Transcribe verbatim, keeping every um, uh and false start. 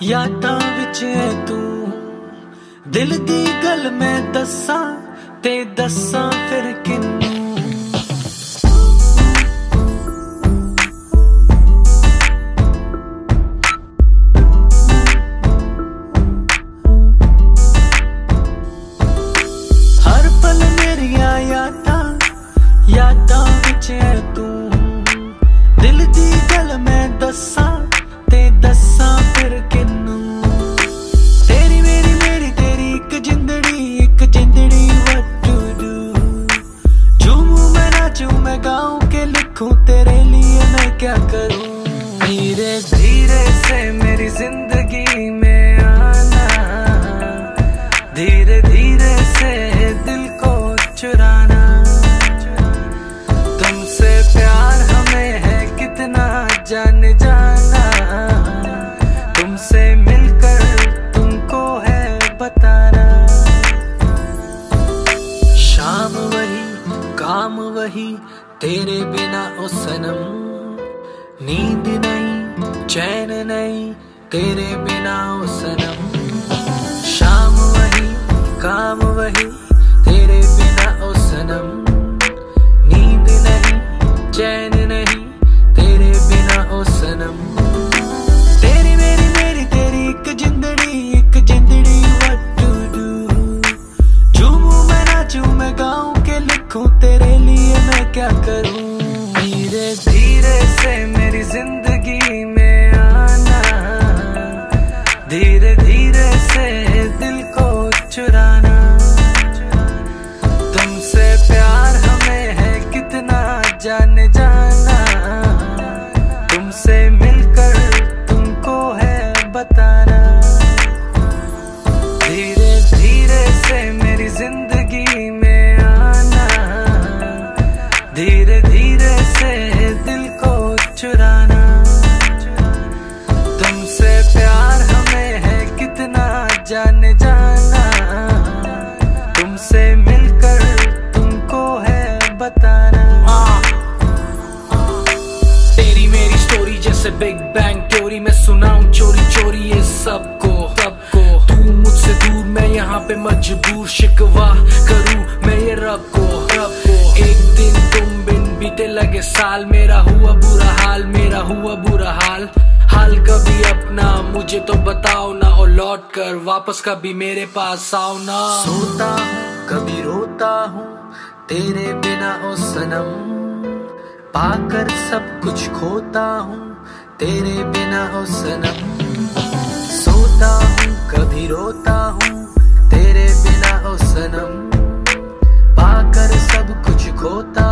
यादां विच है तू दिल दी गल मैं दस्सां ते दस्सां फिर किन्नू हर पल मेरियां यादां यादां विच है तू दिल दी गल मैं दस्सां ते दस्सां फिर किन्नू तेरी मेरी मेरी तेरी एक जिंदड़ी एक जिंदड़ी what to do झूमूं मैं नाचूं मैं गाऊं के लिखूं तेरे लिए मैं क्या करूं धीरे धीरे से मेरी जिंदगी में आना धीरे धीरे से दिल को चुराना तुमसे प्यार हमें है कितना जान जाना तुमसे मिलकर तुमको है बताना शाम वही काम वही तेरे बिना ओ सनम नींद नहीं चैन नहीं तेरे बिना ओ सनम शाम वही काम वही तेरे बिना ओ सनम नींद नहीं चैन नहीं तेरे बिना ओ सनम तेरी मेरी मेरी तेरी एक जिंदड़ी एक जिंदड़ी what to do झूमूं मैं नाचूं मैं गाऊं के लिखूं तेरे लिए मैं क्या करूं धीरे धीरे से मेरी जिंदगी में आना धीरे धीरे से दिल को चुराना तुमसे प्यार हमें है कितना जान जाना तुमसे मिलकर तुमको है बताना धीरे धीरे से मेरी जिंदगी में आना धीरे धीरे से दिल को चुराना तुमसे प्यार हमें है कितना जान जाना तुमसे मिलकर तुमको है बताना तेरी मेरी स्टोरी जैसे बिग बैंग थ्योरी मैं सुनाऊं चोरी चोरी ये सबको सबको तू मुझसे दूर मैं यहाँ पे मजबूर शिकवा करूं मैं ये रब को रब को एक दिन तुम बिन बीते लगे साल मेरा हुआ बुरा हाल मेरा हुआ बुरा हाल हाल कभी अपना मुझे तो बताओ ना और लौट कर वापस कभी मेरे पास आओ ना सोता हूँ कभी रोता हूँ तेरे बिना ओ सनम पाकर सब कुछ खोता हूँ तेरे बिना ओ सनम सोता हूँ कभी रोता हूँ तेरे बिना ओ सनम पाकर सब कुछ खोता